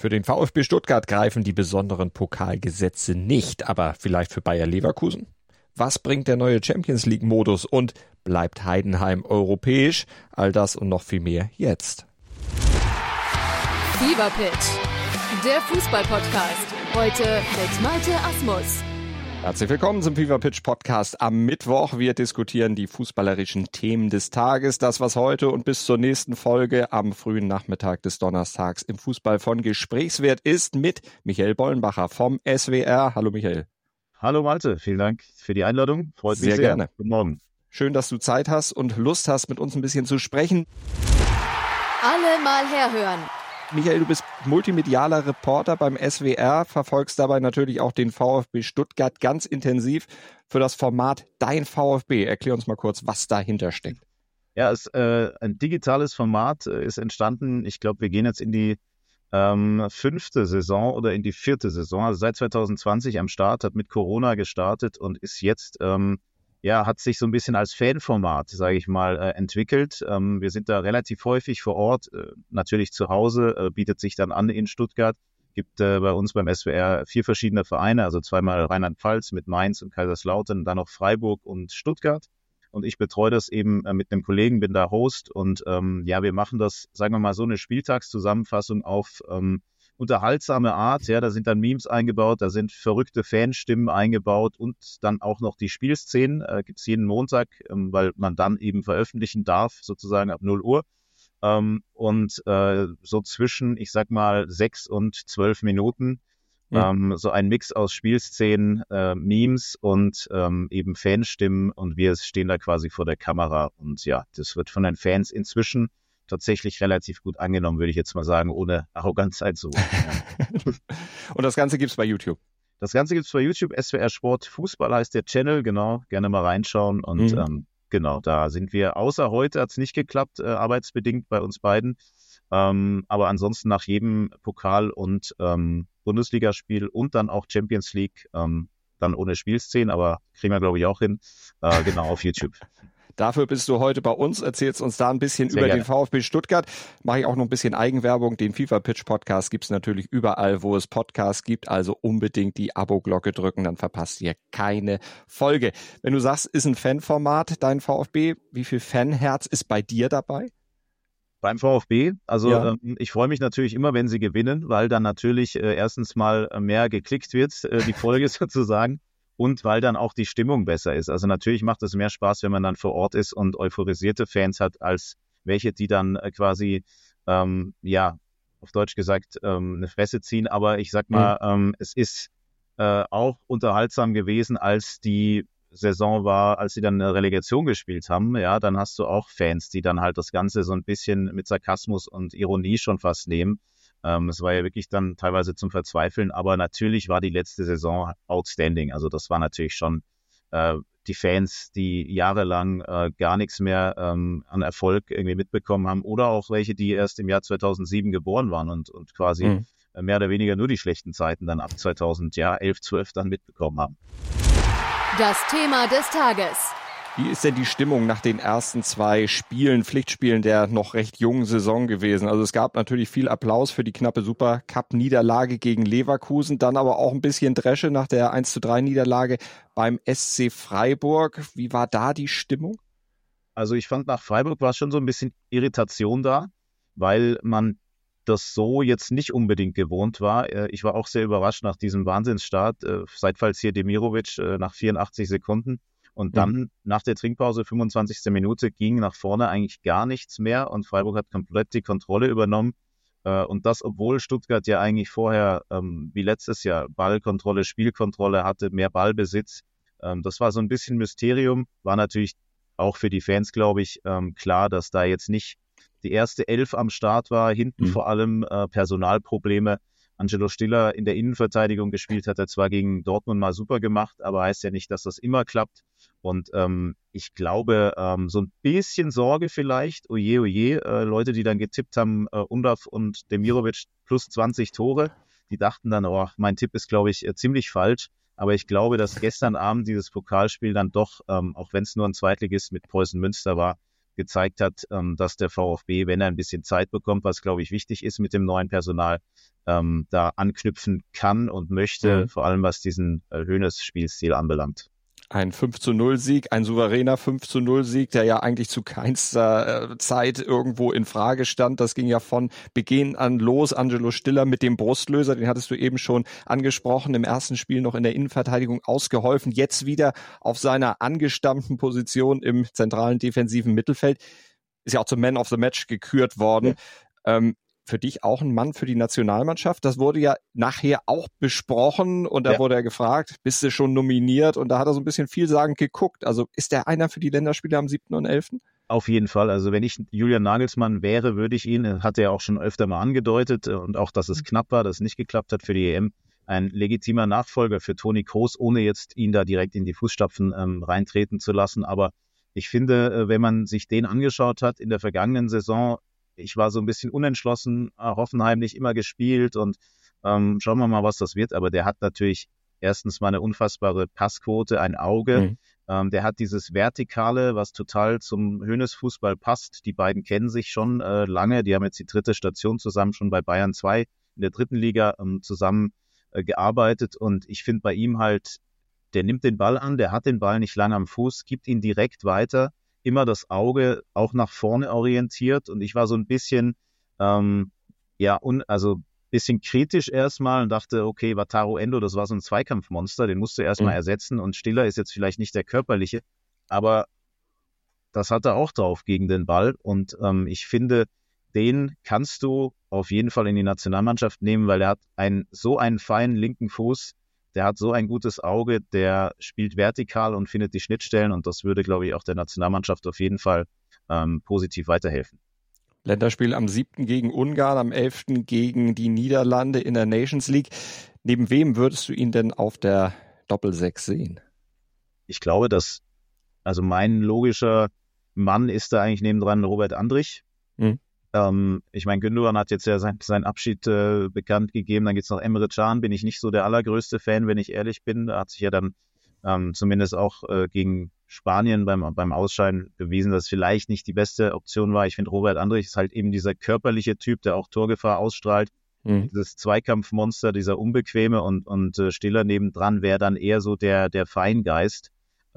Für den VfB Stuttgart greifen die besonderen Pokalgesetze nicht, aber vielleicht für Bayer Leverkusen? Was bringt der neue Champions-League-Modus und bleibt Heidenheim europäisch? All das und noch viel mehr jetzt. Fever Pitch, der Fußball-Podcast. Heute mit Malte Asmus. Herzlich willkommen zum Fever Pitch Podcast am Mittwoch. Wir diskutieren die fußballerischen Themen des Tages. Das, was heute und bis zur nächsten Folge am frühen Nachmittag des Donnerstags im Fußball von Gesprächswert ist, mit Michael Bollenbacher vom SWR. Hallo Michael. Hallo Malte, vielen Dank für die Einladung. Freut mich sehr. Sehr gerne. Guten Morgen. Schön, dass du Zeit hast und Lust hast, mit uns ein bisschen zu sprechen. Alle mal herhören. Michael, du bist multimedialer Reporter beim SWR, verfolgst dabei natürlich auch den VfB Stuttgart ganz intensiv für das Format Dein VfB. Erklär uns mal kurz, was dahinter steckt. Ja, ein digitales Format ist entstanden. Ich glaube, wir gehen jetzt in die 5. Saison oder in die 4. Saison. Also seit 2020 am Start, hat mit Corona gestartet und ist jetzt hat sich so ein bisschen als Fanformat, sage ich mal, entwickelt. Wir sind da relativ häufig vor Ort, natürlich zu Hause, bietet sich dann an in Stuttgart. Gibt bei uns beim SWR 4 verschiedene Vereine, also zweimal Rheinland-Pfalz mit Mainz und Kaiserslautern, dann noch Freiburg und Stuttgart. Und ich betreue das eben mit einem Kollegen, bin da Host und wir machen das, sagen wir mal, so eine Spieltagszusammenfassung auf unterhaltsame Art, ja, da sind dann Memes eingebaut, da sind verrückte Fanstimmen eingebaut und dann auch noch die Spielszenen, gibt's jeden Montag, weil man dann eben veröffentlichen darf, sozusagen ab 0 Uhr. So zwischen, ich sag mal, 6 und 12 Minuten, so ein Mix aus Spielszenen, Memes und eben Fanstimmen und wir stehen da quasi vor der Kamera und ja, das wird von den Fans inzwischen tatsächlich relativ gut angenommen, würde ich jetzt mal sagen, ohne Arroganz einzurufen. Ja. Und das Ganze gibt's bei YouTube? Das Ganze gibt's bei YouTube, SWR Sport Fußball heißt der Channel, genau, gerne mal reinschauen und genau, da sind wir, außer heute hat's nicht geklappt, arbeitsbedingt bei uns beiden, aber ansonsten nach jedem Pokal- und Bundesligaspiel und dann auch Champions League, dann ohne Spielszenen, aber kriegen wir glaube ich auch hin, genau, auf YouTube. Dafür bist du heute bei uns, erzählst uns da ein bisschen Sehr über gerne. den VfB Stuttgart. Mache ich auch noch ein bisschen Eigenwerbung. Den FIFA Pitch Podcast gibt's natürlich überall, wo es Podcasts gibt. Also unbedingt die Abo-Glocke drücken, dann verpasst ihr keine Folge. Wenn du sagst, ist ein Fanformat dein VfB, wie viel Fanherz ist bei dir dabei? Beim VfB, also Ja. Ich freue mich natürlich immer, wenn sie gewinnen, weil dann natürlich erstens mal mehr geklickt wird, die Folge sozusagen. Und weil dann auch die Stimmung besser ist. Also natürlich macht es mehr Spaß, wenn man dann vor Ort ist und euphorisierte Fans hat, als welche, die dann quasi, auf Deutsch gesagt, eine Fresse ziehen. Aber ich sag mal, es ist auch unterhaltsam gewesen, als die Saison war, als sie dann eine Relegation gespielt haben. Ja, dann hast du auch Fans, die dann halt das Ganze so ein bisschen mit Sarkasmus und Ironie schon fast nehmen. Es war ja wirklich dann teilweise zum Verzweifeln, aber natürlich war die letzte Saison outstanding. Also das war natürlich schon die Fans, die jahrelang gar nichts mehr an Erfolg irgendwie mitbekommen haben oder auch welche, die erst im Jahr 2007 geboren waren und quasi mehr oder weniger nur die schlechten Zeiten dann ab 2011, 12 dann mitbekommen haben. Das Thema des Tages. Wie ist denn die Stimmung nach den ersten 2 Pflichtspielen der noch recht jungen Saison gewesen? Also es gab natürlich viel Applaus für die knappe Supercup-Niederlage gegen Leverkusen, dann aber auch ein bisschen Dresche nach der 1:3-Niederlage beim SC Freiburg. Wie war da die Stimmung? Also ich fand, nach Freiburg war schon so ein bisschen Irritation da, weil man das so jetzt nicht unbedingt gewohnt war. Ich war auch sehr überrascht nach diesem Wahnsinnsstart. Seitfalls hier Demirovic nach 84 Sekunden. Und dann nach der Trinkpause, 25. Minute, ging nach vorne eigentlich gar nichts mehr und Freiburg hat komplett die Kontrolle übernommen. Und das, obwohl Stuttgart ja eigentlich vorher, wie letztes Jahr, Ballkontrolle, Spielkontrolle hatte, mehr Ballbesitz. Das war so ein bisschen Mysterium. War natürlich auch für die Fans, glaube ich, klar, dass da jetzt nicht die erste 11 am Start war. Hinten vor allem Personalprobleme. Angelo Stiller in der Innenverteidigung gespielt, hat er zwar gegen Dortmund mal super gemacht, aber heißt ja nicht, dass das immer klappt. Und ich glaube, so ein bisschen Sorge vielleicht, oje, Leute, die dann getippt haben, Undav und Demirovic plus 20 Tore, die dachten dann, mein Tipp ist, glaube ich, ziemlich falsch. Aber ich glaube, dass gestern Abend dieses Pokalspiel dann doch, auch wenn es nur ein Zweitligist mit Preußen Münster war, gezeigt hat, dass der VfB, wenn er ein bisschen Zeit bekommt, was glaube ich wichtig ist mit dem neuen Personal, da anknüpfen kann und möchte, vor allem was diesen Hoeneß-Spielstil anbelangt. Ein 5-0-Sieg, ein souveräner 5-0-Sieg, der ja eigentlich zu keinster Zeit irgendwo in Frage stand. Das ging ja von Beginn an los. Angelo Stiller mit dem Brustlöser, den hattest du eben schon angesprochen, im ersten Spiel noch in der Innenverteidigung ausgeholfen, jetzt wieder auf seiner angestammten Position im zentralen defensiven Mittelfeld. Ist ja auch zum Man of the Match gekürt worden. Ja. Für dich auch ein Mann für die Nationalmannschaft. Das wurde ja nachher auch besprochen und da wurde er gefragt, bist du schon nominiert? Und da hat er so ein bisschen vielsagend geguckt. Also ist der einer für die Länderspiele am 7. und 11.? Auf jeden Fall. Also wenn ich Julian Nagelsmann wäre, würde ich ihn, hat er auch schon öfter mal angedeutet und auch, dass es knapp war, dass es nicht geklappt hat für die EM, ein legitimer Nachfolger für Toni Kroos, ohne jetzt ihn da direkt in die Fußstapfen reintreten zu lassen. Aber ich finde, wenn man sich den angeschaut hat in der vergangenen Saison, ich war so ein bisschen unentschlossen, Hoffenheim nicht immer gespielt und schauen wir mal, was das wird. Aber der hat natürlich erstens mal eine unfassbare Passquote, ein Auge. Der hat dieses Vertikale, was total zum Hoeneß-Fußball passt. Die beiden kennen sich schon lange. Die haben jetzt die 3. Station zusammen schon bei Bayern 2 in der 3. Liga zusammen gearbeitet. Und ich finde bei ihm halt, der nimmt den Ball an, der hat den Ball nicht lange am Fuß, gibt ihn direkt weiter. Immer das Auge auch nach vorne orientiert und ich war so ein bisschen, bisschen kritisch erstmal und dachte, okay, Wataru Endo, das war so ein Zweikampfmonster, den musst du erstmal ersetzen und Stiller ist jetzt vielleicht nicht der körperliche, aber das hat er auch drauf gegen den Ball und ich finde, den kannst du auf jeden Fall in die Nationalmannschaft nehmen, weil er hat so einen feinen linken Fuß. Der hat so ein gutes Auge, der spielt vertikal und findet die Schnittstellen und das würde, glaube ich, auch der Nationalmannschaft auf jeden Fall positiv weiterhelfen. Länderspiel am 7. gegen Ungarn, am 11. gegen die Niederlande in der Nations League. Neben wem würdest du ihn denn auf der Doppel-6 sehen? Ich glaube, also mein logischer Mann ist da eigentlich nebendran Robert Andrich. Ich meine, Gündogan hat jetzt ja seinen Abschied bekannt gegeben. Dann geht's noch Emre Can. Bin ich nicht so der allergrößte Fan, wenn ich ehrlich bin. Da hat sich ja dann zumindest auch gegen Spanien beim Ausscheiden bewiesen, dass es vielleicht nicht die beste Option war. Ich finde, Robert Andrich ist halt eben dieser körperliche Typ, der auch Torgefahr ausstrahlt. Dieses Zweikampfmonster, dieser Unbequeme und Stiller nebendran wäre dann eher so der Feingeist,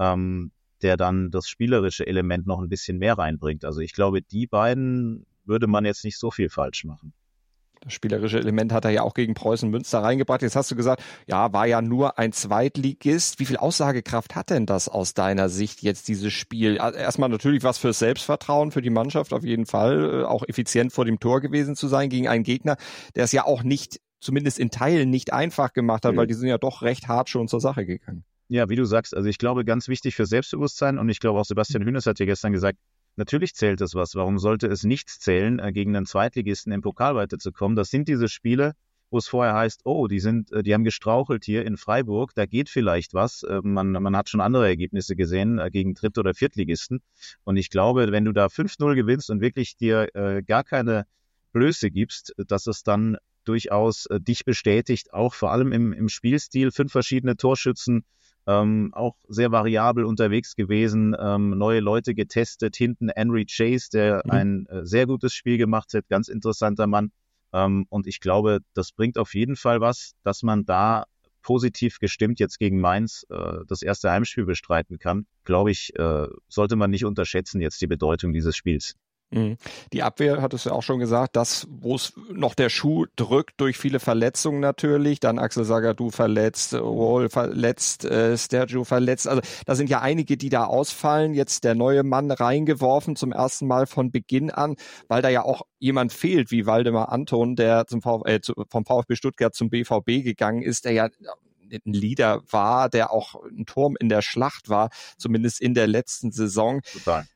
der dann das spielerische Element noch ein bisschen mehr reinbringt. Also ich glaube, die beiden würde man jetzt nicht so viel falsch machen. Das spielerische Element hat er ja auch gegen Preußen Münster reingebracht. Jetzt hast du gesagt, ja, war ja nur ein Zweitligist. Wie viel Aussagekraft hat denn das aus deiner Sicht jetzt, dieses Spiel? Erstmal natürlich was fürs Selbstvertrauen, für die Mannschaft auf jeden Fall, auch effizient vor dem Tor gewesen zu sein gegen einen Gegner, der es ja auch nicht, zumindest in Teilen nicht einfach gemacht hat, weil die sind ja doch recht hart schon zur Sache gegangen. Ja, wie du sagst, also ich glaube, ganz wichtig für Selbstbewusstsein und ich glaube auch Sebastian Hoeneß hat ja gestern gesagt, natürlich zählt es was. Warum sollte es nichts zählen, gegen einen Zweitligisten im Pokal weiterzukommen? Das sind diese Spiele, wo es vorher heißt, oh, die haben gestrauchelt hier in Freiburg, da geht vielleicht was. Man hat schon andere Ergebnisse gesehen gegen Dritt- oder Viertligisten. Und ich glaube, wenn du da 5-0 gewinnst und wirklich dir gar keine Blöße gibst, dass es dann durchaus dich bestätigt, auch vor allem im Spielstil, 5 verschiedene Torschützen, auch sehr variabel unterwegs gewesen, neue Leute getestet, hinten Henry Chase, der ein sehr gutes Spiel gemacht hat, ganz interessanter Mann. Und ich glaube, das bringt auf jeden Fall was, dass man da positiv gestimmt jetzt gegen Mainz das erste Heimspiel bestreiten kann. Glaube ich, sollte man nicht unterschätzen jetzt die Bedeutung dieses Spiels. Die Abwehr, hattest du auch schon gesagt, das, wo es noch der Schuh drückt durch viele Verletzungen natürlich, dann Axel Sagadou verletzt, Wall verletzt, Stergiou verletzt, also da sind ja einige, die da ausfallen, jetzt der neue Mann reingeworfen zum ersten Mal von Beginn an, weil da ja auch jemand fehlt, wie Waldemar Anton, der vom VfB Stuttgart zum BVB gegangen ist, der ja ein Leader war, der auch ein Turm in der Schlacht war, zumindest in der letzten Saison. Total.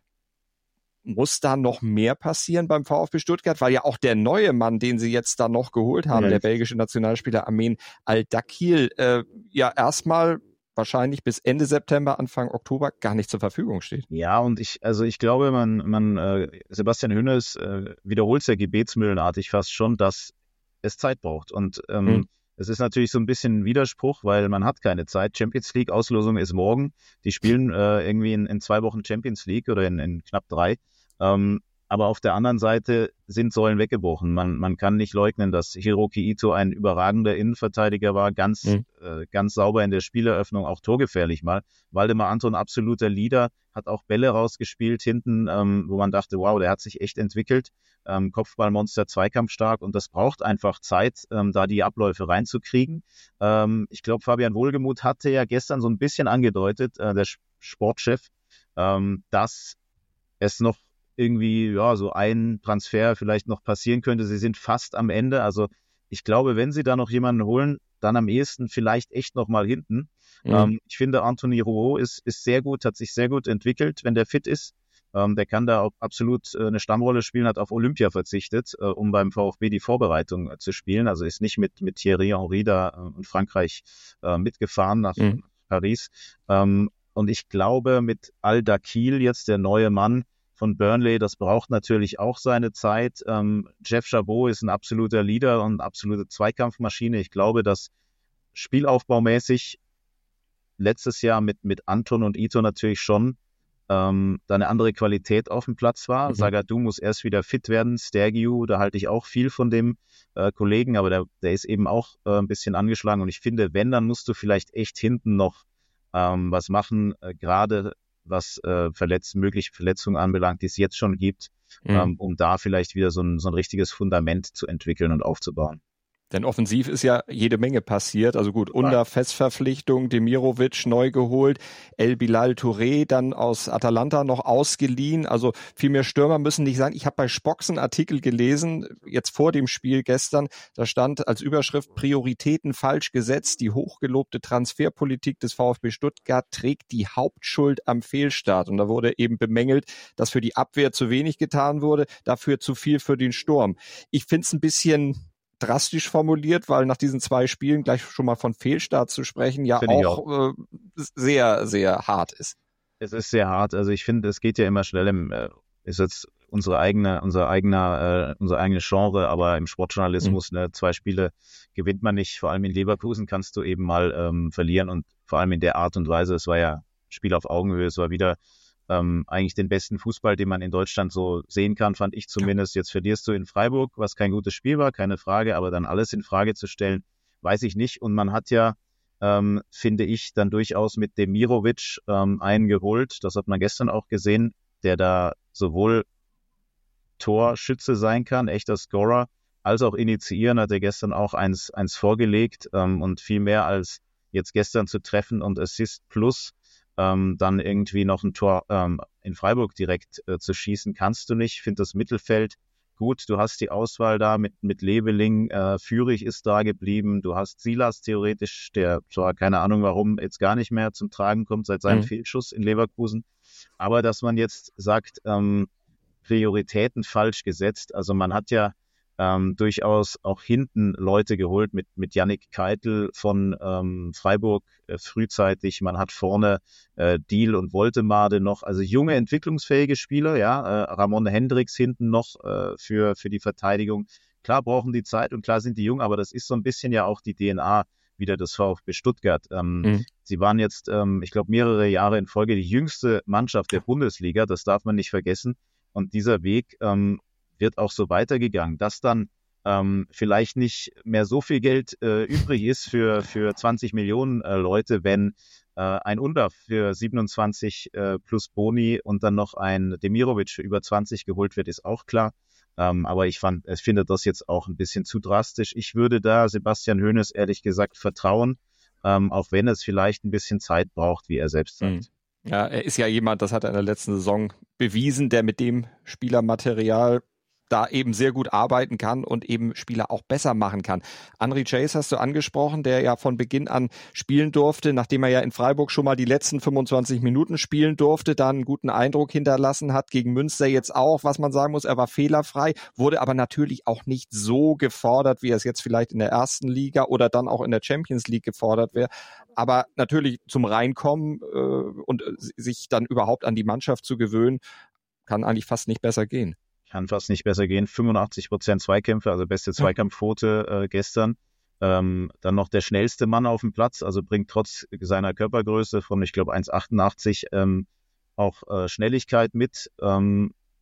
Muss da noch mehr passieren beim VfB Stuttgart? Weil ja auch der neue Mann, den sie jetzt da noch geholt haben, der belgische Nationalspieler Amin Al-Dakil, ja erstmal wahrscheinlich bis Ende September, Anfang Oktober gar nicht zur Verfügung steht. Ja, und ich glaube, Sebastian Hoeneß wiederholt es ja gebetsmühlenartig fast schon, dass es Zeit braucht. Und es ist natürlich so ein bisschen ein Widerspruch, weil man hat keine Zeit. Champions League Auslosung ist morgen. Die spielen irgendwie in 2 Wochen Champions League oder in knapp 3. Aber auf der anderen Seite sind Säulen weggebrochen. Man kann nicht leugnen, dass Hiroki Ito ein überragender Innenverteidiger war, ganz sauber in der Spieleröffnung, auch torgefährlich mal. Waldemar Anton, absoluter Leader, hat auch Bälle rausgespielt hinten, wo man dachte, wow, der hat sich echt entwickelt. Kopfballmonster, zweikampfstark, und das braucht einfach Zeit, da die Abläufe reinzukriegen. Ich glaube, Fabian Wohlgemuth hatte ja gestern so ein bisschen angedeutet, der Sportchef, dass es noch irgendwie, so ein Transfer vielleicht noch passieren könnte. Sie sind fast am Ende. Also ich glaube, wenn sie da noch jemanden holen, dann am ehesten vielleicht echt noch mal hinten. Ich finde, Anthony Rouault ist sehr gut, hat sich sehr gut entwickelt, wenn der fit ist. Der kann da auch absolut eine Stammrolle spielen, hat auf Olympia verzichtet, um beim VfB die Vorbereitung zu spielen. Also ist nicht mit Thierry Henry da und Frankreich mitgefahren nach Paris. Und ich glaube, mit Al-Dakil jetzt der neue Mann von Burnley, das braucht natürlich auch seine Zeit. Jeff Chabot ist ein absoluter Leader und absolute Zweikampfmaschine. Ich glaube, dass spielaufbaumäßig letztes Jahr mit Anton und Ito natürlich schon da eine andere Qualität auf dem Platz war. Zagadou muss erst wieder fit werden. Stergiou, da halte ich auch viel von dem Kollegen, aber der ist eben auch ein bisschen angeschlagen. Und ich finde, wenn, dann musst du vielleicht echt hinten noch was machen, gerade was mögliche Verletzungen anbelangt, die es jetzt schon gibt, um da vielleicht wieder so ein richtiges Fundament zu entwickeln und aufzubauen. Denn offensiv ist ja jede Menge passiert. Also gut, Under Festverpflichtung, Demirovic neu geholt, El Bilal Touré dann aus Atalanta noch ausgeliehen. Also viel mehr Stürmer müssen nicht sein. Ich habe bei Spocks einen Artikel gelesen, jetzt vor dem Spiel gestern, da stand als Überschrift: Prioritäten falsch gesetzt. Die hochgelobte Transferpolitik des VfB Stuttgart trägt die Hauptschuld am Fehlstart. Und da wurde eben bemängelt, dass für die Abwehr zu wenig getan wurde, dafür zu viel für den Sturm. Ich finde es ein bisschen drastisch formuliert, weil nach diesen 2 Spielen gleich schon mal von Fehlstart zu sprechen ja auch sehr, sehr hart ist. Es ist sehr hart. Also ich finde, es geht ja immer schnell ist jetzt unser eigenes Genre, aber im Sportjournalismus, 2 Spiele gewinnt man nicht. Vor allem in Leverkusen kannst du eben mal verlieren, und vor allem in der Art und Weise. Es war ja Spiel auf Augenhöhe, es war wieder eigentlich den besten Fußball, den man in Deutschland so sehen kann, fand ich zumindest. Jetzt verlierst du in Freiburg, was kein gutes Spiel war, keine Frage, aber dann alles in Frage zu stellen, weiß ich nicht. Und man hat ja, finde ich, dann durchaus mit Demirovic einen geholt, das hat man gestern auch gesehen, der da sowohl Torschütze sein kann, echter Scorer, als auch initiieren, hat er gestern auch eins vorgelegt, und viel mehr als jetzt gestern zu treffen und Assist plus dann irgendwie noch ein Tor in Freiburg direkt zu schießen, kannst du nicht. Ich finde das Mittelfeld gut. Du hast die Auswahl da mit Leveling, Führig ist da geblieben. Du hast Silas theoretisch, der zwar keine Ahnung warum jetzt gar nicht mehr zum Tragen kommt seit seinem Fehlschuss in Leverkusen. Aber dass man jetzt sagt, Prioritäten falsch gesetzt. Also man hat ja durchaus auch hinten Leute geholt mit Yannick Keitel von Freiburg frühzeitig. Man hat vorne Diel und Woltemade noch, also junge, entwicklungsfähige Spieler, ja, Ramon Hendricks hinten noch für die Verteidigung. Klar brauchen die Zeit und klar sind die jung, aber das ist so ein bisschen ja auch die DNA wieder des VfB Stuttgart. Sie waren jetzt, ich glaube, mehrere Jahre in Folge die jüngste Mannschaft der Bundesliga, das darf man nicht vergessen. Und dieser Weg wird auch so weitergegangen, dass dann vielleicht nicht mehr so viel Geld übrig ist für 20 Millionen Leute, wenn ein Under für 27 plus Boni und dann noch ein Demirovic für über 20 geholt wird, ist auch klar. Aber ich finde das jetzt auch ein bisschen zu drastisch. Ich würde da Sebastian Hoeneß ehrlich gesagt vertrauen, auch wenn es vielleicht ein bisschen Zeit braucht, wie er selbst sagt. Ja, er ist ja jemand, das hat er in der letzten Saison bewiesen, der mit dem Spielermaterial da eben sehr gut arbeiten kann und eben Spieler auch besser machen kann. Henry Chase hast du angesprochen, der ja von Beginn an spielen durfte, nachdem er ja in Freiburg schon mal die letzten 25 Minuten spielen durfte, da einen guten Eindruck hinterlassen hat, gegen Münster jetzt auch, was man sagen muss, er war fehlerfrei, wurde aber natürlich auch nicht so gefordert, wie er es jetzt vielleicht in der ersten Liga oder dann auch in der Champions League gefordert wäre. Aber natürlich zum Reinkommen und sich dann überhaupt an die Mannschaft zu gewöhnen, kann eigentlich fast nicht besser gehen. Kann fast nicht besser gehen. 85% Zweikämpfe, also beste Zweikampfquote gestern. Dann noch der schnellste Mann auf dem Platz, also bringt trotz seiner Körpergröße von, ich glaube, 1,88 auch Schnelligkeit mit. Und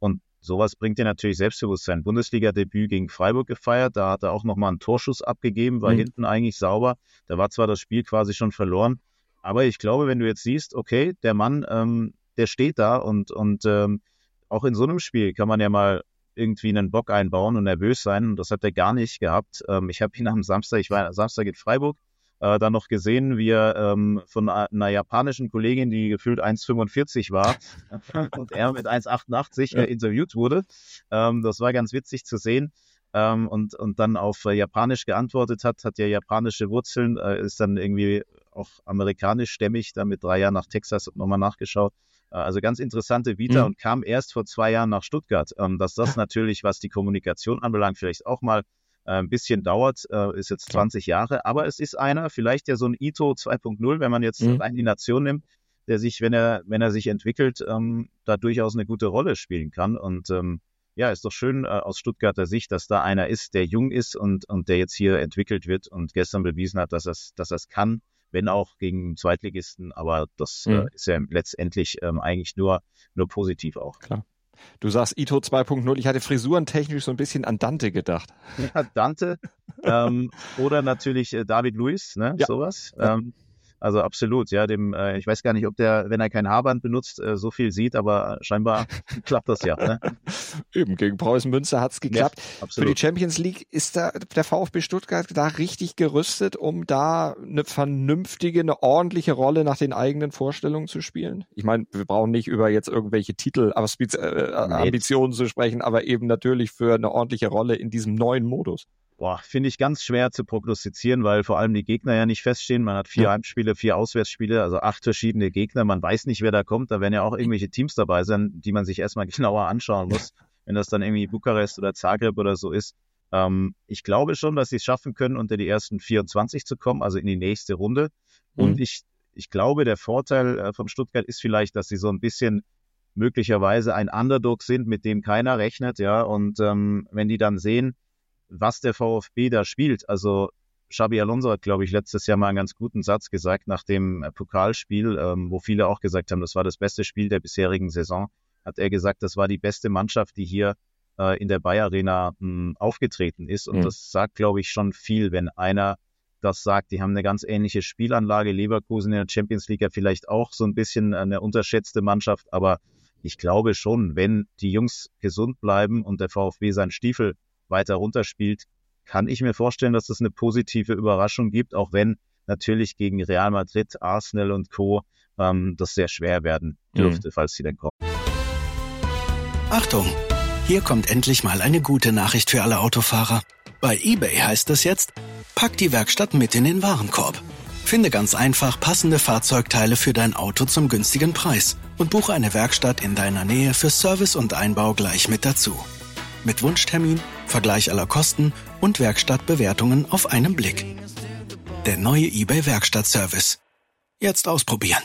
sowas bringt dir natürlich Selbstbewusstsein. Bundesliga-Debüt gegen Freiburg gefeiert, da hat er auch nochmal einen Torschuss abgegeben, war hinten eigentlich sauber. Da war zwar das Spiel quasi schon verloren, aber ich glaube, wenn du jetzt siehst, okay, der Mann, der steht da und auch in so einem Spiel kann man ja mal irgendwie einen Bock einbauen und nervös sein. Und das hat er gar nicht gehabt. Ich habe ihn am Samstag, ich war Samstag in Freiburg, dann noch gesehen, wie er von einer japanischen Kollegin, die gefühlt 1,45 war und er mit 1,88 interviewt wurde. Das war ganz witzig zu sehen. Und dann auf Japanisch geantwortet hat ja japanische Wurzeln, ist dann irgendwie auch amerikanischstämmig, dann mit 3 Jahren nach Texas und nochmal nachgeschaut. Also ganz interessante Vita und kam erst vor 2 Jahren nach Stuttgart. Dass das natürlich, was die Kommunikation anbelangt, vielleicht auch mal ein bisschen dauert, ist jetzt 20 Jahre. Aber es ist einer, vielleicht ja so ein Ito 2.0, wenn man jetzt rein die Nation nimmt, der sich, wenn er sich entwickelt, da durchaus eine gute Rolle spielen kann. Und ja, ist doch schön aus Stuttgarter Sicht, dass da einer ist, der jung ist und der jetzt hier entwickelt wird und gestern bewiesen hat, dass er es kann, wenn auch gegen Zweitligisten, aber das ist ja letztendlich eigentlich nur positiv auch. Klar. Du sagst Ito 2.0, ich hatte frisurentechnisch so ein bisschen an Dante gedacht. Ja, Dante oder natürlich David Luiz, ne, sowas. Ja. Also absolut, ja, ich weiß gar nicht, ob der, wenn er kein Haarband benutzt, so viel sieht, aber scheinbar klappt das ja. Ne? Eben, gegen Preußen Münster hat's geklappt. Ja, für die Champions League ist da der VfB Stuttgart da richtig gerüstet, um da eine vernünftige, eine ordentliche Rolle nach den eigenen Vorstellungen zu spielen? Ich meine, wir brauchen nicht über jetzt irgendwelche Titel, Ambitionen zu sprechen, aber eben natürlich für eine ordentliche Rolle in diesem neuen Modus. Finde ich ganz schwer zu prognostizieren, weil vor allem die Gegner ja nicht feststehen. Man hat 4 Heimspiele, 4 Auswärtsspiele, also 8 verschiedene Gegner. Man weiß nicht, wer da kommt. Da werden ja auch irgendwelche Teams dabei sein, die man sich erstmal genauer anschauen muss, wenn das dann irgendwie Bukarest oder Zagreb oder so ist. Ich glaube schon, dass sie es schaffen können, unter die ersten 24 zu kommen, also in die nächste Runde. Und ich glaube, der Vorteil von Stuttgart ist vielleicht, dass sie so ein bisschen möglicherweise ein Underdog sind, mit dem keiner rechnet, ja. Und wenn die dann sehen, was der VfB da spielt. Also Xabi Alonso hat, glaube ich, letztes Jahr mal einen ganz guten Satz gesagt nach dem Pokalspiel, wo viele auch gesagt haben, das war das beste Spiel der bisherigen Saison. Hat er gesagt, das war die beste Mannschaft, die hier in der Bayer Arena aufgetreten ist. Und das sagt, glaube ich, schon viel, wenn einer das sagt. Die haben eine ganz ähnliche Spielanlage. Leverkusen in der Champions League ja vielleicht auch so ein bisschen eine unterschätzte Mannschaft. Aber ich glaube schon, wenn die Jungs gesund bleiben und der VfB seinen Stiefel weiter runterspielt, kann ich mir vorstellen, dass es eine positive Überraschung gibt, auch wenn natürlich gegen Real Madrid, Arsenal und Co. Das sehr schwer werden dürfte, falls sie dann kommen. Achtung! Hier kommt endlich mal eine gute Nachricht für alle Autofahrer. Bei eBay heißt es jetzt, pack die Werkstatt mit in den Warenkorb. Finde ganz einfach passende Fahrzeugteile für dein Auto zum günstigen Preis und buche eine Werkstatt in deiner Nähe für Service und Einbau gleich mit dazu. Mit Wunschtermin, Vergleich aller Kosten und Werkstattbewertungen auf einen Blick. Der neue eBay Werkstattservice. Jetzt ausprobieren.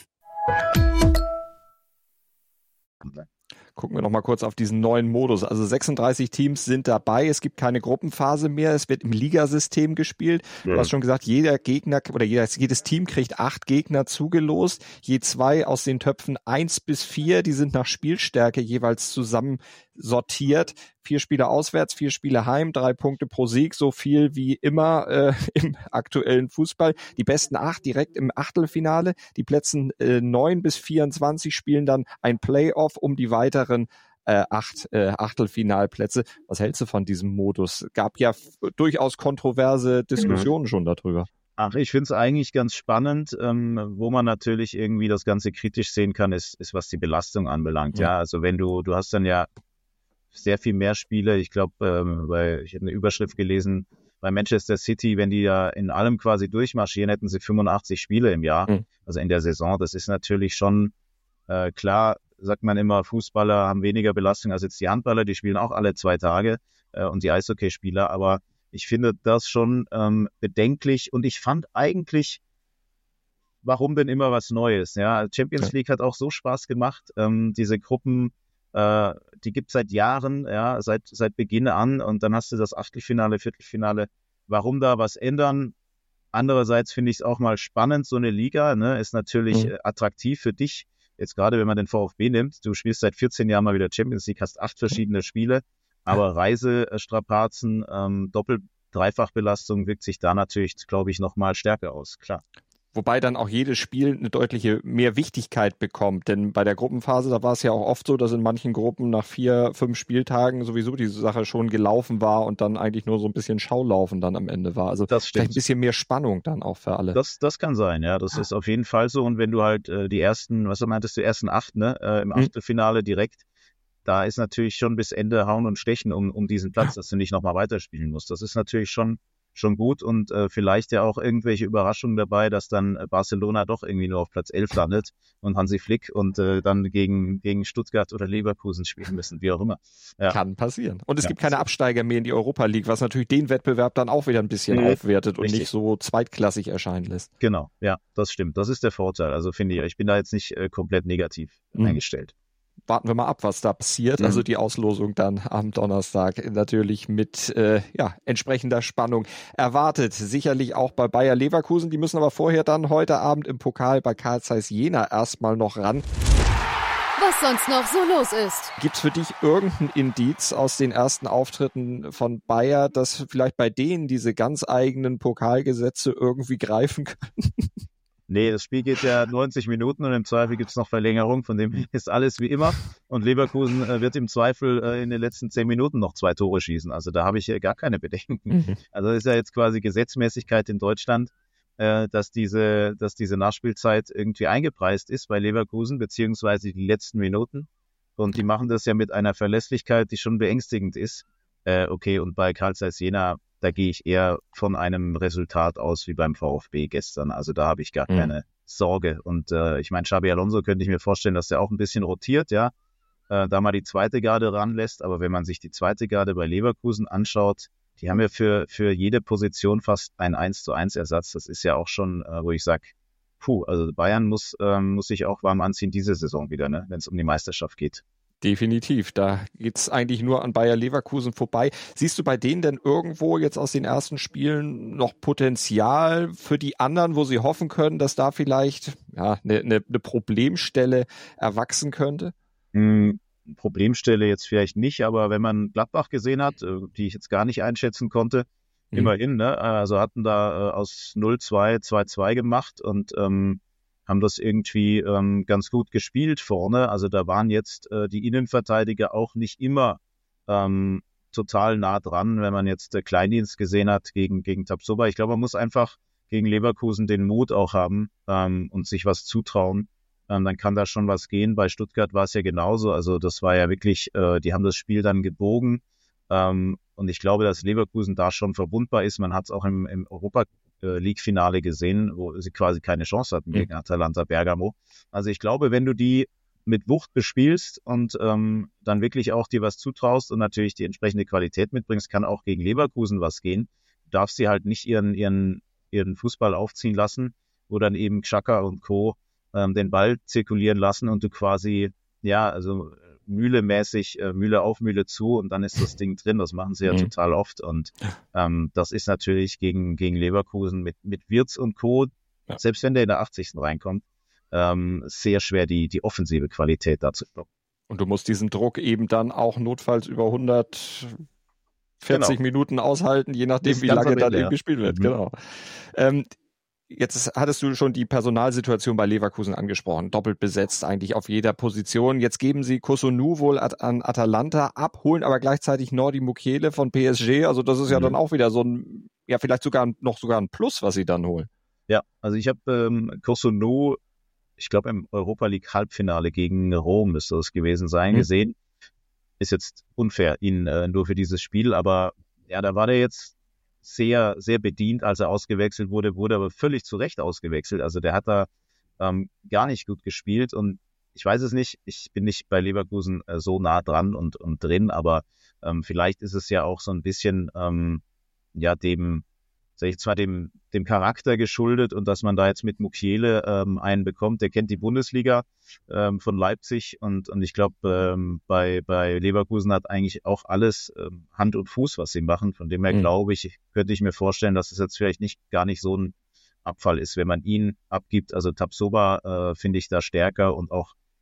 Gucken wir noch mal kurz auf diesen neuen Modus. Also 36 Teams sind dabei. Es gibt keine Gruppenphase mehr. Es wird im Ligasystem gespielt. Du hast schon gesagt, jeder Gegner oder jedes Team kriegt 8 Gegner zugelost. Je 2 aus den Töpfen 1 bis 4. Die sind nach Spielstärke jeweils zusammen sortiert. 4 Spiele auswärts, 4 Spiele heim, 3 Punkte pro Sieg. So viel wie immer im aktuellen Fußball. Die besten 8 direkt im Achtelfinale. Die Plätze 9 bis 24 spielen dann ein Playoff um die weiteren 8 Achtelfinalplätze. Was hältst du von diesem Modus? Gab ja durchaus kontroverse Diskussionen schon darüber. Ach, ich finde es eigentlich ganz spannend. Wo man natürlich irgendwie das Ganze kritisch sehen kann, ist was die Belastung anbelangt. Ja, also wenn du hast dann ja sehr viel mehr Spiele. Ich glaube, ich habe eine Überschrift gelesen, bei Manchester City, wenn die ja in allem quasi durchmarschieren, hätten sie 85 Spiele im Jahr, also in der Saison. Das ist natürlich schon klar, sagt man immer, Fußballer haben weniger Belastung als jetzt die Handballer, die spielen auch alle 2 Tage und die Eishockeyspieler, aber ich finde das schon bedenklich und ich fand eigentlich, warum denn immer was Neues? Ja, Champions League hat auch so Spaß gemacht, diese Gruppen, die gibt's seit Jahren, ja, seit Beginn an und dann hast du das Achtelfinale, Viertelfinale. Warum da was ändern? Andererseits finde ich es auch mal spannend, so eine Liga, ne, ist natürlich attraktiv für dich jetzt gerade wenn man den VfB nimmt, du spielst seit 14 Jahren mal wieder Champions League, hast 8 verschiedene Spiele, aber Reisestrapazen, Dreifachbelastung wirkt sich da natürlich, glaube ich, nochmal stärker aus, klar. Wobei dann auch jedes Spiel eine deutliche mehr Wichtigkeit bekommt. Denn bei der Gruppenphase, da war es ja auch oft so, dass in manchen Gruppen nach 4, 5 Spieltagen sowieso die Sache schon gelaufen war und dann eigentlich nur so ein bisschen Schaulaufen dann am Ende war. Also das vielleicht ein bisschen mehr Spannung dann auch für alle. Das kann sein, ja. Das ist auf jeden Fall so. Und wenn du halt die ersten 8, ne, im Achtelfinale direkt, da ist natürlich schon bis Ende Hauen und Stechen um diesen Platz, dass du nicht nochmal weiterspielen musst. Das ist natürlich schon gut und vielleicht ja auch irgendwelche Überraschungen dabei, dass dann Barcelona doch irgendwie nur auf Platz 11 landet und Hansi Flick und dann gegen Stuttgart oder Leverkusen spielen müssen, wie auch immer. Ja. Kann passieren. Und es gibt keine Absteiger mehr in die Europa League, was natürlich den Wettbewerb dann auch wieder ein bisschen aufwertet und nicht so zweitklassig erscheinen lässt. Genau, ja, das stimmt. Das ist der Vorteil. Also finde ich bin da jetzt nicht komplett negativ eingestellt. Warten wir mal ab, was da passiert. Also die Auslosung dann am Donnerstag natürlich mit entsprechender Spannung erwartet. Sicherlich auch bei Bayer Leverkusen. Die müssen aber vorher dann heute Abend im Pokal bei Carl Zeiss Jena erstmal noch ran. Was sonst noch so los ist. Gibt's für dich irgendein Indiz aus den ersten Auftritten von Bayer, dass vielleicht bei denen diese ganz eigenen Pokalgesetze irgendwie greifen können? Nee, das Spiel geht ja 90 Minuten und im Zweifel gibt's noch Verlängerung, von dem ist alles wie immer. Und Leverkusen wird im Zweifel in den letzten 10 Minuten noch 2 Tore schießen. Also da habe ich gar keine Bedenken. Also das ist ja jetzt quasi Gesetzmäßigkeit in Deutschland, dass diese Nachspielzeit irgendwie eingepreist ist bei Leverkusen, beziehungsweise die letzten Minuten. Und die machen das ja mit einer Verlässlichkeit, die schon beängstigend ist. Okay, und bei Carl Zeiss Jena, da gehe ich eher von einem Resultat aus wie beim VfB gestern. Also da habe ich gar keine Sorge. Und ich meine, Xabi Alonso könnte ich mir vorstellen, dass der auch ein bisschen rotiert, ja, da mal die zweite Garde ranlässt. Aber wenn man sich die zweite Garde bei Leverkusen anschaut, die haben ja für jede Position fast einen 1:1 Ersatz. Das ist ja auch schon, wo ich sage, also Bayern muss sich auch warm anziehen diese Saison wieder, ne, wenn es um die Meisterschaft geht. Definitiv, da geht's eigentlich nur an Bayer Leverkusen vorbei. Siehst du bei denen denn irgendwo jetzt aus den ersten Spielen noch Potenzial für die anderen, wo sie hoffen können, dass da vielleicht eine Problemstelle erwachsen könnte? Problemstelle jetzt vielleicht nicht, aber wenn man Gladbach gesehen hat, die ich jetzt gar nicht einschätzen konnte, immerhin, ne? Also hatten da aus 0-2 2-2 gemacht und haben das irgendwie ganz gut gespielt vorne. Also da waren jetzt die Innenverteidiger auch nicht immer total nah dran, wenn man jetzt Kleindienst gesehen hat gegen Tapsoba. Ich glaube, man muss einfach gegen Leverkusen den Mut auch haben und sich was zutrauen. Dann kann da schon was gehen. Bei Stuttgart war es ja genauso. Also das war ja wirklich, die haben das Spiel dann gebogen. Und ich glaube, dass Leverkusen da schon verwundbar ist. Man hat es auch im Europa-League-Finale gesehen, wo sie quasi keine Chance hatten gegen Atalanta Bergamo. Also ich glaube, wenn du die mit Wucht bespielst und dann wirklich auch dir was zutraust und natürlich die entsprechende Qualität mitbringst, kann auch gegen Leverkusen was gehen. Du darfst sie halt nicht ihren Fußball aufziehen lassen, wo dann eben Xhaka und Co. Den Ball zirkulieren lassen und du quasi, also mühlemäßig, Mühle auf, Mühle zu und dann ist das Ding drin. Das machen sie ja total oft und das ist natürlich gegen Leverkusen mit Wirtz und Co., selbst wenn der in der 80. reinkommt, sehr schwer die offensive Qualität dazu blocken. Und du musst diesen Druck eben dann auch notfalls über 140 Minuten aushalten, je nachdem, wie lange dann eben gespielt wird. Genau. Jetzt hattest du schon die Personalsituation bei Leverkusen angesprochen. Doppelt besetzt eigentlich auf jeder Position. Jetzt geben sie Kusunu wohl an Atalanta ab, holen aber gleichzeitig Nordi Mukiele von PSG. Also das ist ja dann auch wieder so ein, vielleicht sogar ein Plus, was sie dann holen. Ja, also ich habe Kusunu, ich glaube im Europa League Halbfinale gegen Rom müsste das gewesen sein, gesehen. Ist jetzt unfair, ihn nur für dieses Spiel, aber da war der jetzt sehr, sehr bedient, als er ausgewechselt wurde aber völlig zu Recht ausgewechselt. Also der hat da gar nicht gut gespielt und ich weiß es nicht, ich bin nicht bei Leverkusen so nah dran und drin, aber vielleicht ist es ja auch so ein bisschen dem Charakter geschuldet und dass man da jetzt mit Mukiele einen bekommt, der kennt die Bundesliga von Leipzig und ich glaube, bei Leverkusen hat eigentlich auch alles Hand und Fuß, was sie machen. Von dem her könnte ich mir vorstellen, dass es jetzt vielleicht gar nicht so ein Abfall ist, wenn man ihn abgibt. Also Tapsoba finde ich da stärker und auch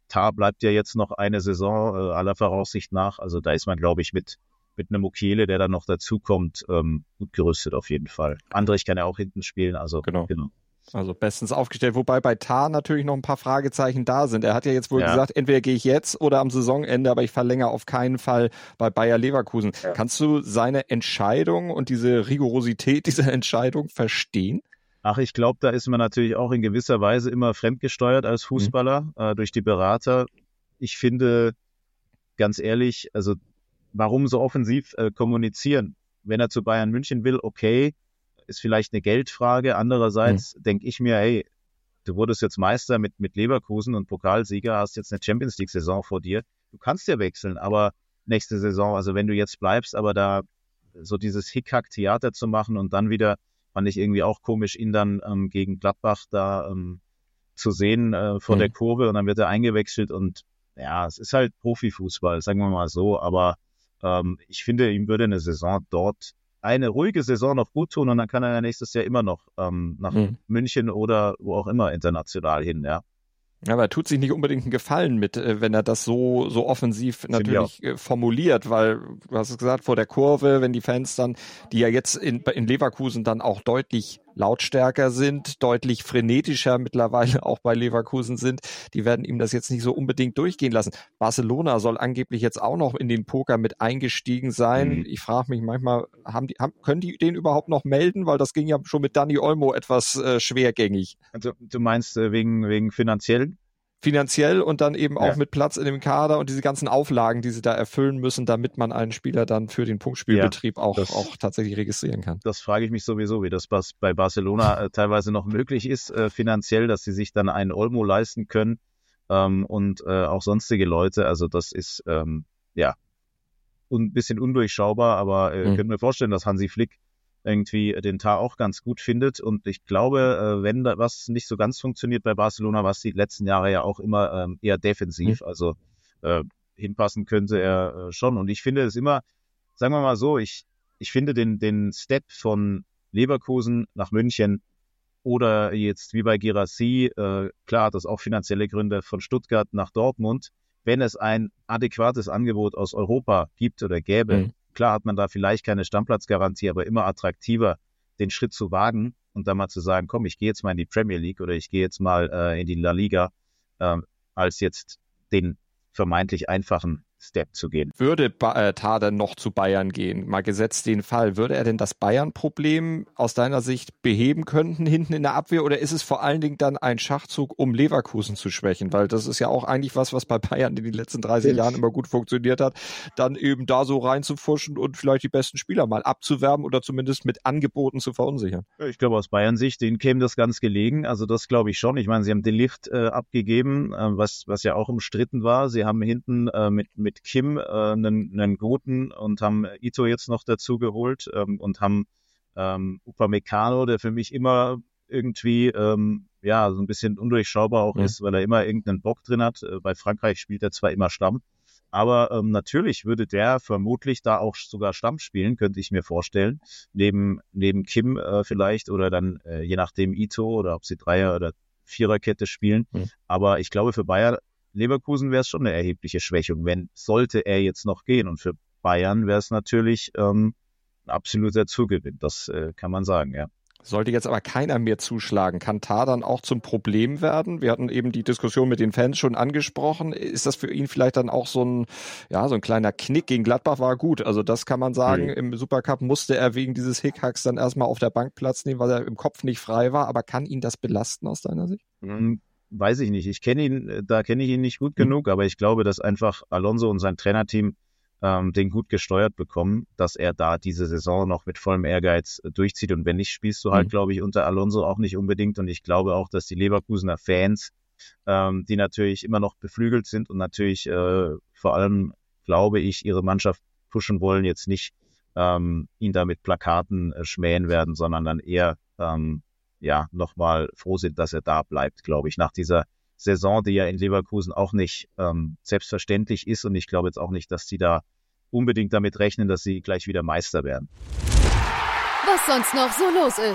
Tah bleibt ja jetzt noch eine Saison aller Voraussicht nach. Also da ist man, glaube ich, mit einem Mukiele, der dann noch dazukommt, gut gerüstet auf jeden Fall. Andrich kann ja auch hinten spielen. Also genau. Also bestens aufgestellt, wobei bei Tah natürlich noch ein paar Fragezeichen da sind. Er hat ja jetzt wohl gesagt, entweder gehe ich jetzt oder am Saisonende, aber ich verlängere auf keinen Fall bei Bayer Leverkusen. Ja. Kannst du seine Entscheidung und diese Rigorosität dieser Entscheidung verstehen? Ach, ich glaube, da ist man natürlich auch in gewisser Weise immer fremdgesteuert als Fußballer durch die Berater. Ich finde, ganz ehrlich, also warum so offensiv kommunizieren? Wenn er zu Bayern München will, okay, ist vielleicht eine Geldfrage. Andererseits denke ich mir, hey, du wurdest jetzt Meister mit Leverkusen und Pokalsieger, hast jetzt eine Champions-League-Saison vor dir. Du kannst ja wechseln, aber nächste Saison, also wenn du jetzt bleibst, aber da so dieses Hickhack-Theater zu machen und dann wieder, fand ich irgendwie auch komisch, ihn dann gegen Gladbach da zu sehen vor der Kurve und dann wird er eingewechselt und ja, es ist halt Profifußball, sagen wir mal so, aber ich finde, ihm würde eine Saison dort eine ruhige Saison noch gut tun und dann kann er ja nächstes Jahr immer noch nach München oder wo auch immer international hin, ja. Ja, aber er tut sich nicht unbedingt einen Gefallen mit, wenn er das so offensiv natürlich formuliert, weil du hast es gesagt, vor der Kurve, wenn die Fans dann, die ja jetzt in Leverkusen dann auch deutlich lautstärker sind, deutlich frenetischer mittlerweile auch bei Leverkusen sind, die werden ihm das jetzt nicht so unbedingt durchgehen lassen. Barcelona soll angeblich jetzt auch noch in den Poker mit eingestiegen sein. Ich frage mich manchmal, können die den überhaupt noch melden? Weil das ging ja schon mit Dani Olmo etwas schwergängig. Also du meinst wegen finanziell? Finanziell und dann eben auch mit Platz in dem Kader und diese ganzen Auflagen, die sie da erfüllen müssen, damit man einen Spieler dann für den Punktspielbetrieb auch tatsächlich registrieren kann. Das frage ich mich sowieso, wie das bei Barcelona teilweise noch möglich ist, finanziell, dass sie sich dann einen Olmo leisten können und auch sonstige Leute. Also das ist ein bisschen undurchschaubar, aber könnte mir vorstellen, dass Hansi Flick irgendwie den Tah auch ganz gut findet und ich glaube, wenn da was nicht so ganz funktioniert bei Barcelona, was die letzten Jahre ja auch immer eher defensiv, also hinpassen könnte er schon und ich finde es immer, sagen wir mal so, ich finde den Step von Leverkusen nach München oder jetzt wie bei Guirassy, klar hat das auch finanzielle Gründe, von Stuttgart nach Dortmund, wenn es ein adäquates Angebot aus Europa gibt oder gäbe, klar hat man da vielleicht keine Stammplatzgarantie, aber immer attraktiver, den Schritt zu wagen und dann mal zu sagen, komm, ich gehe jetzt mal in die Premier League oder ich gehe jetzt mal in die La Liga, als jetzt den vermeintlich einfachen Step zu gehen. Würde Tah denn noch zu Bayern gehen? Mal gesetzt den Fall. Würde er denn das Bayern-Problem aus deiner Sicht beheben können hinten in der Abwehr oder ist es vor allen Dingen dann ein Schachzug, um Leverkusen zu schwächen? Weil das ist ja auch eigentlich was bei Bayern in den letzten 30 Jahren immer gut funktioniert hat, dann eben da so reinzufuschen und vielleicht die besten Spieler mal abzuwerben oder zumindest mit Angeboten zu verunsichern. Ich glaube, aus Bayern-Sicht, denen käme das ganz gelegen. Also das glaube ich schon. Ich meine, sie haben De Ligt abgegeben, was ja auch umstritten war. Sie haben hinten mit Kim einen guten und haben Ito jetzt noch dazu geholt und haben Upamecano, der für mich immer irgendwie so ein bisschen undurchschaubar auch ist, weil er immer irgendeinen Bock drin hat. Bei Frankreich spielt er zwar immer Stamm, aber natürlich würde der vermutlich da auch sogar Stamm spielen, könnte ich mir vorstellen, neben Kim vielleicht oder dann je nachdem Ito oder ob sie Dreier- oder Viererkette spielen. Aber ich glaube, für Leverkusen wäre es schon eine erhebliche Schwächung, sollte er jetzt noch gehen. Und für Bayern wäre es natürlich ein absoluter Zugewinn, das kann man sagen, ja. Sollte jetzt aber keiner mehr zuschlagen, kann Tah dann auch zum Problem werden? Wir hatten eben die Diskussion mit den Fans schon angesprochen. Ist das für ihn vielleicht dann auch so ein kleiner Knick? Gegen Gladbach war gut. Also das kann man sagen. Im Supercup musste er wegen dieses Hickhacks dann erstmal auf der Bank Platz nehmen, weil er im Kopf nicht frei war. Aber kann ihn das belasten aus deiner Sicht? Weiß ich nicht. Ich kenne ihn nicht gut genug, aber ich glaube, dass einfach Alonso und sein Trainerteam den gut gesteuert bekommen, dass er da diese Saison noch mit vollem Ehrgeiz durchzieht. Und wenn nicht, spielst du halt, glaube ich, unter Alonso auch nicht unbedingt. Und ich glaube auch, dass die Leverkusener Fans, die natürlich immer noch beflügelt sind und natürlich vor allem, glaube ich, ihre Mannschaft pushen wollen, jetzt nicht ihn da mit Plakaten schmähen werden, sondern dann eher nochmal froh sind, dass er da bleibt, glaube ich, nach dieser Saison, die ja in Leverkusen auch nicht selbstverständlich ist und ich glaube jetzt auch nicht, dass die da unbedingt damit rechnen, dass sie gleich wieder Meister werden. Was sonst noch so los ist.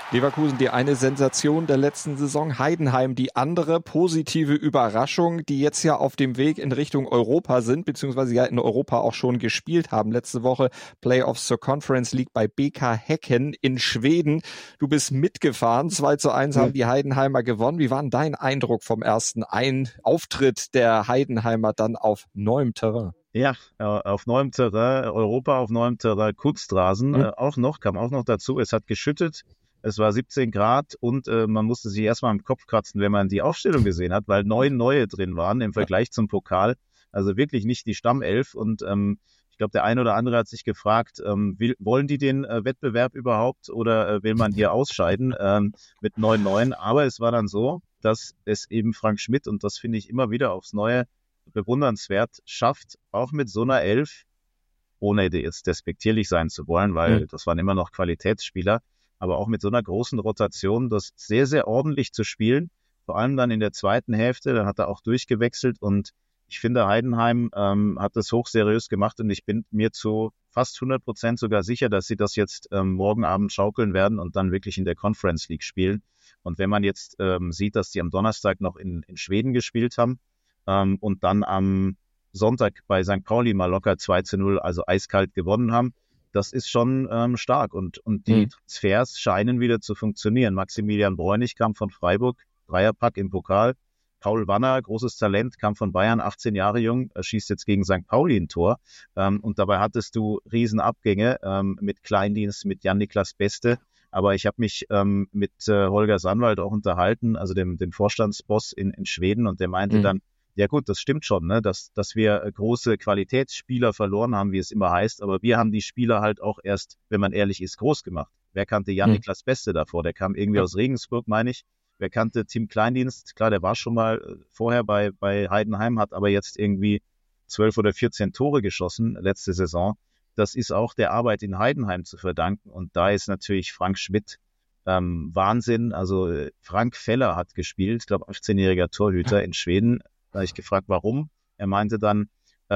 Leverkusen, die eine Sensation der letzten Saison, Heidenheim die andere positive Überraschung, die jetzt ja auf dem Weg in Richtung Europa sind, beziehungsweise ja in Europa auch schon gespielt haben. Letzte Woche Playoffs zur Conference League bei BK Häcken in Schweden. Du bist mitgefahren, 2:1 haben die Heidenheimer gewonnen. Wie war denn dein Eindruck vom ersten Auftritt der Heidenheimer dann auf neuem Terrain? Ja, auf neuem Terrain, Europa auf neuem Terrain, Kunstrasen, kam auch noch dazu. Es hat geschüttet. Es war 17 Grad und man musste sich erstmal am Kopf kratzen, wenn man die Aufstellung gesehen hat, weil 9 neue drin waren im Vergleich zum Pokal. Also wirklich nicht die Stammelf. Und ich glaube, der eine oder andere hat sich gefragt, wollen die den Wettbewerb überhaupt oder will man hier ausscheiden mit 9 Neuen? Aber es war dann so, dass es eben Frank Schmidt, und das finde ich immer wieder aufs Neue bewundernswert, schafft, auch mit so einer Elf, ohne jetzt despektierlich sein zu wollen, weil das waren immer noch Qualitätsspieler, aber auch mit so einer großen Rotation, das sehr, sehr ordentlich zu spielen, vor allem dann in der zweiten Hälfte, dann hat er auch durchgewechselt und ich finde, Heidenheim hat das hochseriös gemacht und ich bin mir zu fast 100% sogar sicher, dass sie das jetzt morgen Abend schaukeln werden und dann wirklich in der Conference League spielen. Und wenn man jetzt sieht, dass die am Donnerstag noch in Schweden gespielt haben und dann am Sonntag bei St. Pauli mal locker 2:0, also eiskalt gewonnen haben, das ist schon stark und die Transfers scheinen wieder zu funktionieren. Maximilian Bräunig kam von Freiburg, Dreierpack im Pokal. Paul Wanner, großes Talent, kam von Bayern, 18 Jahre jung, schießt jetzt gegen St. Pauli ein Tor. Und dabei hattest du Riesenabgänge mit Kleindienst, mit Jan-Niklas Beste. Aber ich habe mich mit Holger Sandwald auch unterhalten, also dem Vorstandsboss in Schweden, und der meinte dann, ja gut, das stimmt schon, ne, dass wir große Qualitätsspieler verloren haben, wie es immer heißt, aber wir haben die Spieler halt auch erst, wenn man ehrlich ist, groß gemacht. Wer kannte Jan-Niklas Beste davor? Der kam irgendwie aus Regensburg, meine ich. Wer kannte Tim Kleindienst? Klar, der war schon mal vorher bei Heidenheim, hat aber jetzt irgendwie 12 oder 14 Tore geschossen letzte Saison. Das ist auch der Arbeit in Heidenheim zu verdanken. Und da ist natürlich Frank Schmidt Wahnsinn. Also Frank Feller hat gespielt, ich glaube 18-jähriger Torhüter in Schweden. Da habe ich gefragt, warum. Er meinte dann,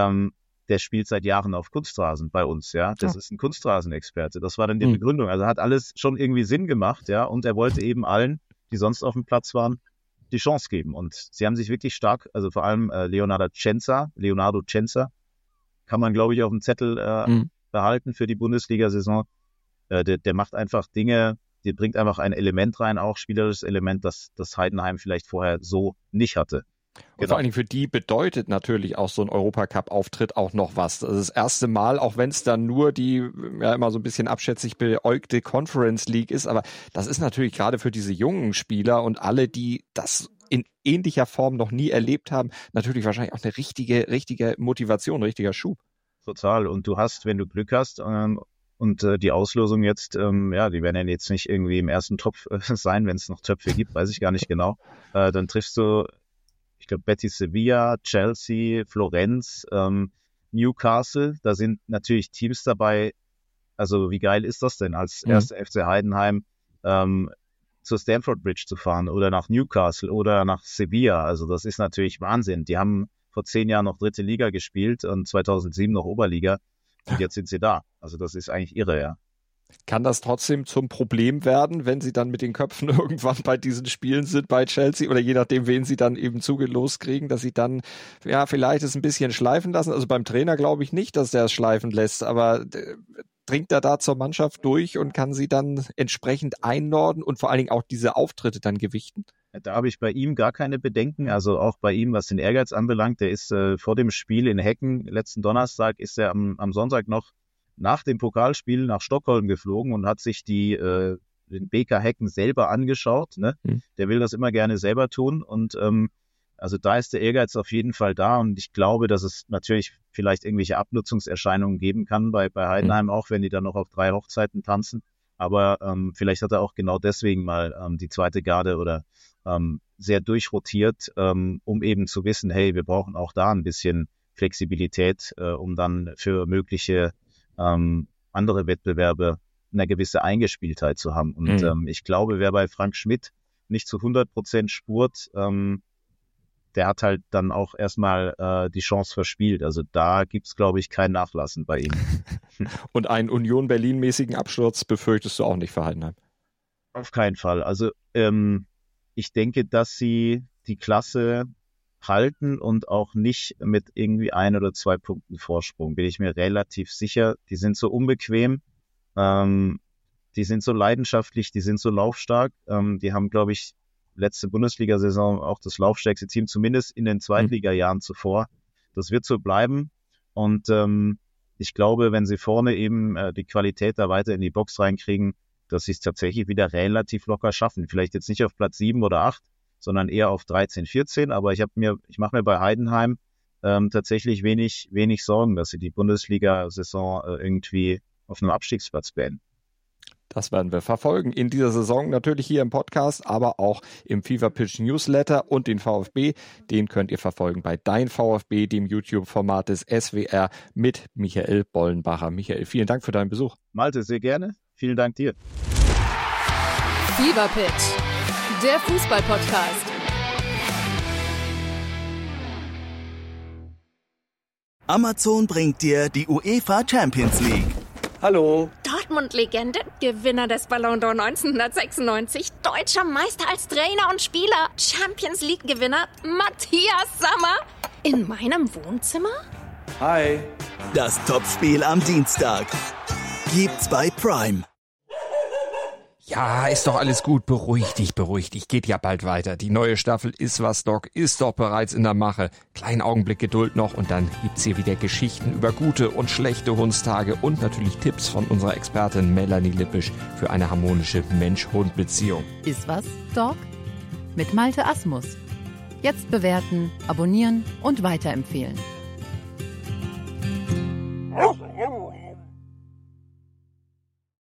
der spielt seit Jahren auf Kunstrasen bei uns, ja. Das ist ein Kunstrasenexperte. Das war dann die Begründung. Also hat alles schon irgendwie Sinn gemacht, ja. Und er wollte eben allen, die sonst auf dem Platz waren, die Chance geben. Und sie haben sich wirklich stark, also vor allem Leonardo Cenza, kann man, glaube ich, auf dem Zettel behalten für die Bundesliga-Saison. Der macht einfach Dinge, der bringt einfach ein Element rein, auch spielerisches Element, das Heidenheim vielleicht vorher so nicht hatte. Und vor allen Dingen für die bedeutet natürlich auch so ein Europacup-Auftritt auch noch was. Das ist das erste Mal, auch wenn es dann nur die ja immer so ein bisschen abschätzig beäugte Conference League ist, aber das ist natürlich gerade für diese jungen Spieler und alle, die das in ähnlicher Form noch nie erlebt haben, natürlich wahrscheinlich auch eine richtige Motivation, richtiger Schub. Total. Und du hast, wenn du Glück hast, und die Auslosung jetzt, die werden ja jetzt nicht irgendwie im ersten Topf sein, wenn es noch Töpfe gibt, weiß ich gar nicht genau, dann triffst du, ich glaube, Betis Sevilla, Chelsea, Florenz, Newcastle, da sind natürlich Teams dabei. Also wie geil ist das denn, als erster FC Heidenheim zur Stamford Bridge zu fahren oder nach Newcastle oder nach Sevilla? Also das ist natürlich Wahnsinn. Die haben vor 10 Jahren noch dritte Liga gespielt und 2007 noch Oberliga und jetzt sind sie da. Also das ist eigentlich irre, ja. Kann das trotzdem zum Problem werden, wenn sie dann mit den Köpfen irgendwann bei diesen Spielen sind, bei Chelsea oder je nachdem, wen sie dann eben zugelost kriegen, dass sie dann ja vielleicht es ein bisschen schleifen lassen? Also beim Trainer glaube ich nicht, dass der es schleifen lässt, aber dringt er da zur Mannschaft durch und kann sie dann entsprechend einnorden und vor allen Dingen auch diese Auftritte dann gewichten? Da habe ich bei ihm gar keine Bedenken, also auch bei ihm, was den Ehrgeiz anbelangt. Der ist vor dem Spiel in Häcken, letzten Donnerstag, ist er am Sonntag noch nach dem Pokalspiel nach Stockholm geflogen und hat sich den BK Häcken selber angeschaut. Ne? Der will das immer gerne selber tun und also da ist der Ehrgeiz auf jeden Fall da und ich glaube, dass es natürlich vielleicht irgendwelche Abnutzungserscheinungen geben kann bei Heidenheim, auch wenn die dann noch auf 3 Hochzeiten tanzen. Aber vielleicht hat er auch genau deswegen mal die zweite Garde oder sehr durchrotiert, um eben zu wissen, hey, wir brauchen auch da ein bisschen Flexibilität, um dann für mögliche andere Wettbewerbe eine gewisse Eingespieltheit zu haben. Und ich glaube, wer bei Frank Schmidt nicht zu 100% spurt, der hat halt dann auch erstmal die Chance verspielt. Also da gibt's, glaube ich, kein Nachlassen bei ihm. Und einen Union Berlin-mäßigen Absturz befürchtest du auch nicht für Heidenheim? Auf keinen Fall. Also ich denke, dass sie die Klasse halten und auch nicht mit irgendwie 1 oder 2 Punkten Vorsprung, bin ich mir relativ sicher. Die sind so unbequem, die sind so leidenschaftlich, die sind so laufstark. Die haben, glaube ich, letzte Bundesliga-Saison auch das laufstärkste Team, zumindest in den Zweitliga-Jahren zuvor. Das wird so bleiben und ich glaube, wenn sie vorne eben die Qualität da weiter in die Box reinkriegen, dass sie es tatsächlich wieder relativ locker schaffen. Vielleicht jetzt nicht auf Platz 7 oder 8, sondern eher auf 13, 14. Aber ich mache mir bei Heidenheim tatsächlich wenig Sorgen, dass sie die Bundesliga-Saison irgendwie auf einem Abstiegsplatz beenden. Das werden wir verfolgen in dieser Saison, natürlich hier im Podcast, aber auch im Fever Pitch Newsletter und den VfB. Den könnt ihr verfolgen bei Dein VfB, dem YouTube-Format des SWR mit Michael Bollenbacher. Michael, vielen Dank für deinen Besuch. Malte, sehr gerne. Vielen Dank dir. Fever Pitch, der Fußball-Podcast. Amazon bringt dir die UEFA Champions League. Hallo. Dortmund-Legende, Gewinner des Ballon d'Or 1996, deutscher Meister als Trainer und Spieler, Champions-League-Gewinner Matthias Sammer in meinem Wohnzimmer? Hi. Das Topspiel am Dienstag gibt's bei Prime. Ja, ist doch alles gut. Beruhig dich. Geht ja bald weiter. Die neue Staffel Iswas Dog ist doch bereits in der Mache. Kleinen Augenblick Geduld noch und dann gibt's hier wieder Geschichten über gute und schlechte Hundstage und natürlich Tipps von unserer Expertin Melanie Lippisch für eine harmonische Mensch-Hund-Beziehung. Iswas Dog? Mit Malte Asmus. Jetzt bewerten, abonnieren und weiterempfehlen.